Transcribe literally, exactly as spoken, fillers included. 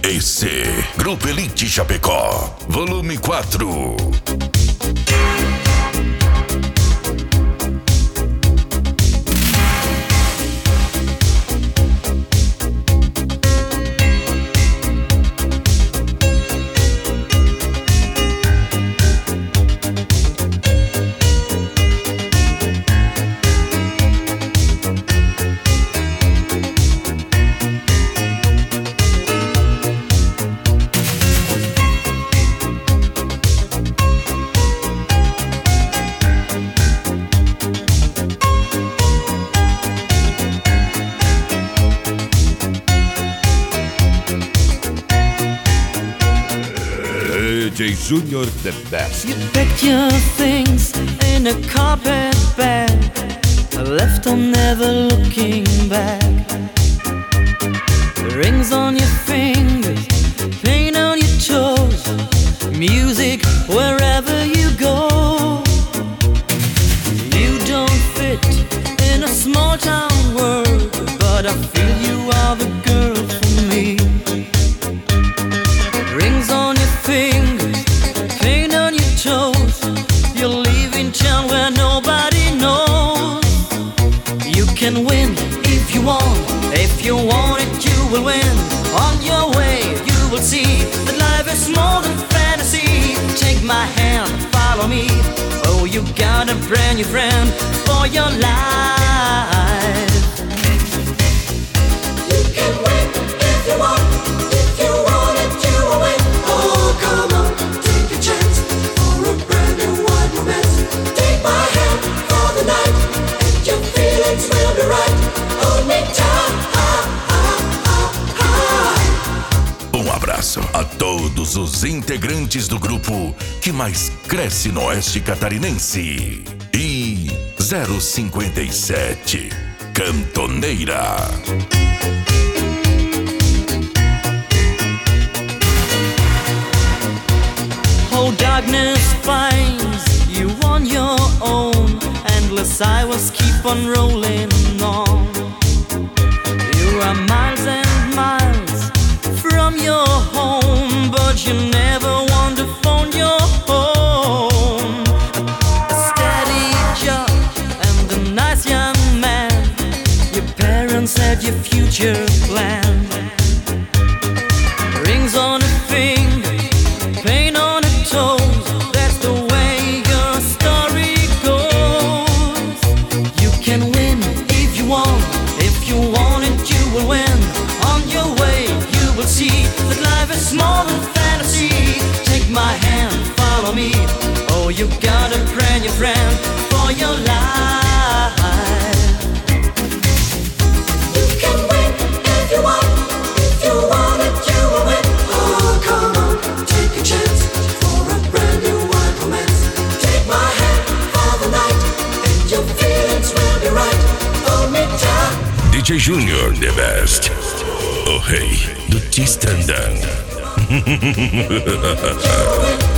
E C, Grupo Elite Chapecó, volume quatro. D J Junior the best. You packed your things in a carpet bag, left on never looking back. Rings on your fingers, paint on your toes, music wherever you go. You don't fit in a small town world, but I feel you are the girl for me. Rings on your fingers, paint on your toes, you're leaving town where nobody knows. You can win if you want, if you want it you will win. On your way you will see that life is more than fantasy. Take my hand, follow me, oh you got a brand new friend for your life. You can win if you want, if you want it you will win. Oh come on, take a chance for a brand new wide romance. Take my hand for the night and your feelings will be right. Hold me tight. Um abraço a todos os integrantes do grupo que mais cresce no oeste catarinense. E zero cinquenta e sete, Cantoneira. Oh, darkness finds you on your own, endless highways keep on rolling on. You are miles and miles from your home, but you never want to phone your home. A steady job and a nice young man, your parents had your future planned. Rings on a finger, paint on a toes, that's the way your story goes. You can win if you want, if you want it you will win. On your way you will see that life is more than fantasy. Take my hand, follow me, oh you got a brand new friend for your life. You can win if you want, if you want it you will win. Oh come on, take a chance for a brand new wide romance. Take my hand for the night and your feelings will be right. Hold me tight. D J Junior the best, o rei do Tistandã. You will win.